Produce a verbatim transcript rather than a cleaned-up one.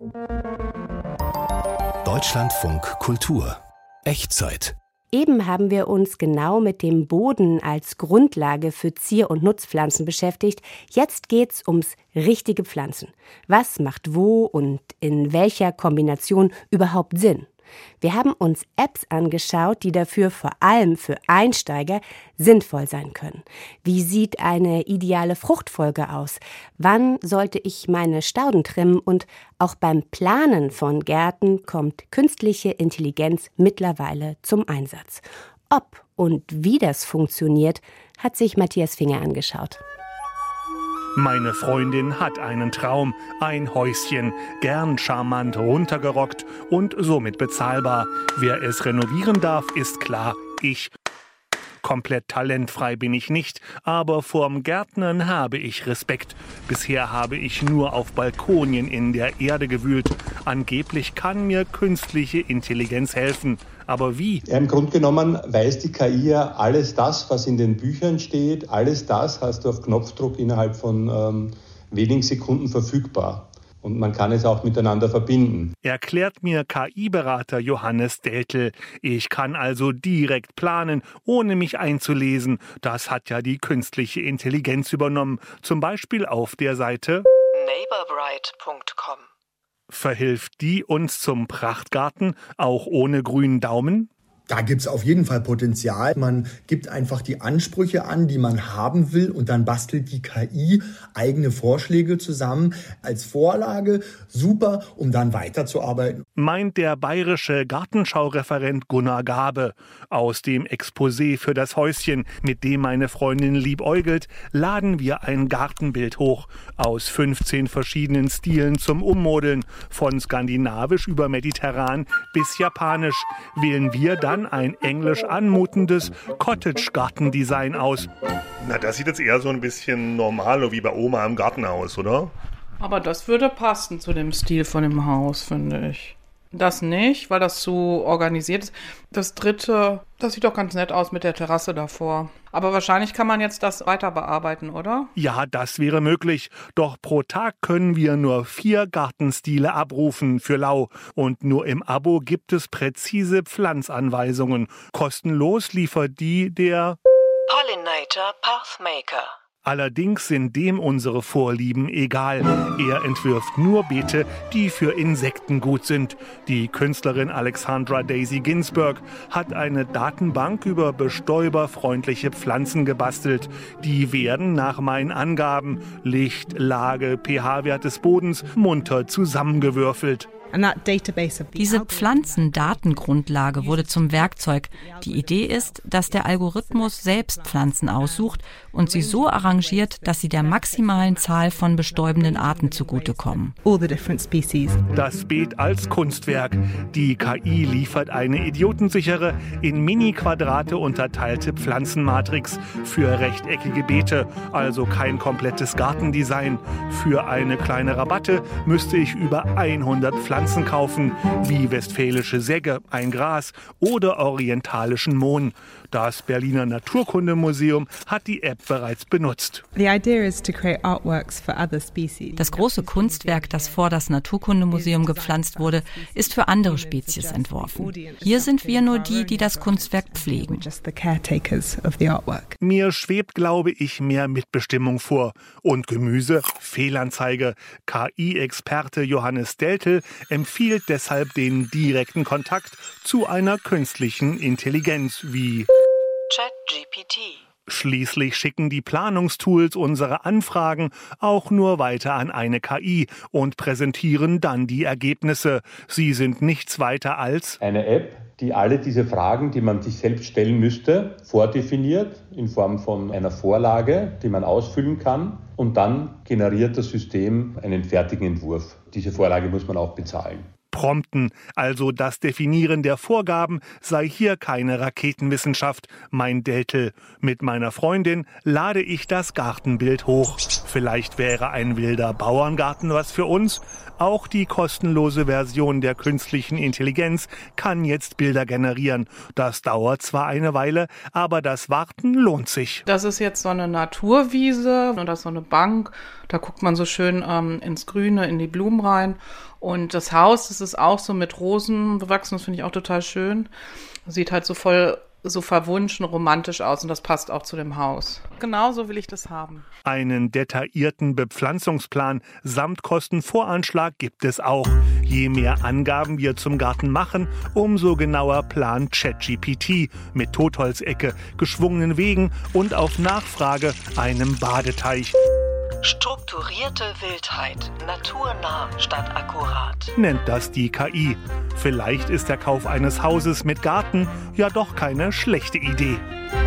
Deutschlandfunk Kultur. Echtzeit. Eben haben wir uns genau mit dem Boden als Grundlage für Zier- und Nutzpflanzen beschäftigt. Jetzt geht's ums richtige Pflanzen. Was macht wo und in welcher Kombination überhaupt Sinn? Wir haben uns Apps angeschaut, die dafür vor allem für Einsteiger sinnvoll sein können. Wie sieht eine ideale Fruchtfolge aus? Wann sollte ich meine Stauden trimmen? Und auch beim Planen von Gärten kommt künstliche Intelligenz mittlerweile zum Einsatz. Ob und wie das funktioniert, hat sich Matthias Finger angeschaut. Meine Freundin hat einen Traum, ein Häuschen, gern charmant runtergerockt und somit bezahlbar. Wer es renovieren darf, ist klar, ich. Komplett talentfrei bin ich nicht, aber vorm Gärtnern habe ich Respekt. Bisher habe ich nur auf Balkonien in der Erde gewühlt. Angeblich kann mir künstliche Intelligenz helfen. Aber wie? Ja, im Grunde genommen weiß die K I ja alles das, was in den Büchern steht. Alles das hast du auf Knopfdruck innerhalb von ähm, wenigen Sekunden verfügbar. Und man kann es auch miteinander verbinden. Erklärt mir K I-Berater Johannes Deltel. Ich kann also direkt planen, ohne mich einzulesen. Das hat ja die künstliche Intelligenz übernommen. Zum Beispiel auf der Seite neighborbright punkt com. Verhilft die uns zum Prachtgarten, auch ohne grünen Daumen? Da gibt es auf jeden Fall Potenzial. Man gibt einfach die Ansprüche an, die man haben will, und dann bastelt die K I eigene Vorschläge zusammen als Vorlage. Super, um dann weiterzuarbeiten. Meint der bayerische Gartenschaureferent Gunnar Gabe. Aus dem Exposé für das Häuschen, mit dem meine Freundin liebäugelt, laden wir ein Gartenbild hoch. Aus fünfzehn verschiedenen Stilen zum Ummodeln. Von skandinavisch über mediterran bis japanisch. Wählen wir dann ein englisch anmutendes Cottage-Gartendesign aus. Na, das sieht jetzt eher so ein bisschen normal wie bei Oma im Gartenhaus, oder? Aber das würde passen zu dem Stil von dem Haus, finde ich. Das nicht, weil das zu organisiert ist. Das dritte, das sieht doch ganz nett aus mit der Terrasse davor. Aber wahrscheinlich kann man jetzt das weiter bearbeiten, oder? Ja, das wäre möglich. Doch pro Tag können wir nur vier Gartenstile abrufen für lau. Und nur im Abo gibt es präzise Pflanzanweisungen. Kostenlos liefert die der Pollinator Pathmaker. Allerdings sind dem unsere Vorlieben egal. Er entwirft nur Beete, die für Insekten gut sind. Die Künstlerin Alexandra Daisy Ginsberg hat eine Datenbank über bestäuberfreundliche Pflanzen gebastelt. Die werden nach meinen Angaben Licht, Lage, pH-Wert des Bodens munter zusammengewürfelt. Diese Pflanzendatengrundlage wurde zum Werkzeug. Die Idee ist, dass der Algorithmus selbst Pflanzen aussucht und sie so arrangiert, dass sie der maximalen Zahl von bestäubenden Arten zugutekommen. Das Beet als Kunstwerk. Die K I liefert eine idiotensichere, in Mini-Quadrate unterteilte Pflanzenmatrix für rechteckige Beete, also kein komplettes Gartendesign. Für eine kleine Rabatte müsste ich über hundert Pflanzen kaufen, wie westfälische Segge, ein Gras oder orientalischen Mohn. Das Berliner Naturkundemuseum hat die App bereits benutzt. Das große Kunstwerk, das vor das Naturkundemuseum gepflanzt wurde, ist für andere Spezies entworfen. Hier sind wir nur die, die das Kunstwerk pflegen. Mir schwebt, glaube ich, mehr Mitbestimmung vor. Und Gemüse? Fehlanzeige. K I-Experte Johannes Deltel empfiehlt deshalb den direkten Kontakt zu einer künstlichen Intelligenz wie ChatGPT. Schließlich schicken die Planungstools unsere Anfragen auch nur weiter an eine K I und präsentieren dann die Ergebnisse. Sie sind nichts weiter als eine App, die alle diese Fragen, die man sich selbst stellen müsste, vordefiniert in Form von einer Vorlage, die man ausfüllen kann, und dann generiert das System einen fertigen Entwurf. Diese Vorlage muss man auch bezahlen. Prompten, also das Definieren der Vorgaben, sei hier keine Raketenwissenschaft, mein Deltel. Mit meiner Freundin lade ich das Gartenbild hoch. Vielleicht wäre ein wilder Bauerngarten was für uns, Auch die kostenlose Version der künstlichen Intelligenz kann jetzt Bilder generieren. Das dauert zwar eine Weile, aber das Warten lohnt sich. Das ist jetzt so eine Naturwiese und das ist so eine Bank. Da guckt man so schön ähm, ins Grüne, in die Blumen rein. Und das Haus, das ist auch so mit Rosen bewachsen. Das finde ich auch total schön. Sieht halt so voll so verwunschen, romantisch aus und das passt auch zu dem Haus. Genauso will ich das haben. Einen detaillierten Bepflanzungsplan samt Kostenvoranschlag gibt es auch. Je mehr Angaben wir zum Garten machen, umso genauer plant ChatGPT mit Totholzecke, geschwungenen Wegen und auf Nachfrage einem Badeteich. Strukturierte Wildheit, naturnah statt akkurat, nennt das die K I. Vielleicht ist der Kauf eines Hauses mit Garten ja doch keine schlechte Idee.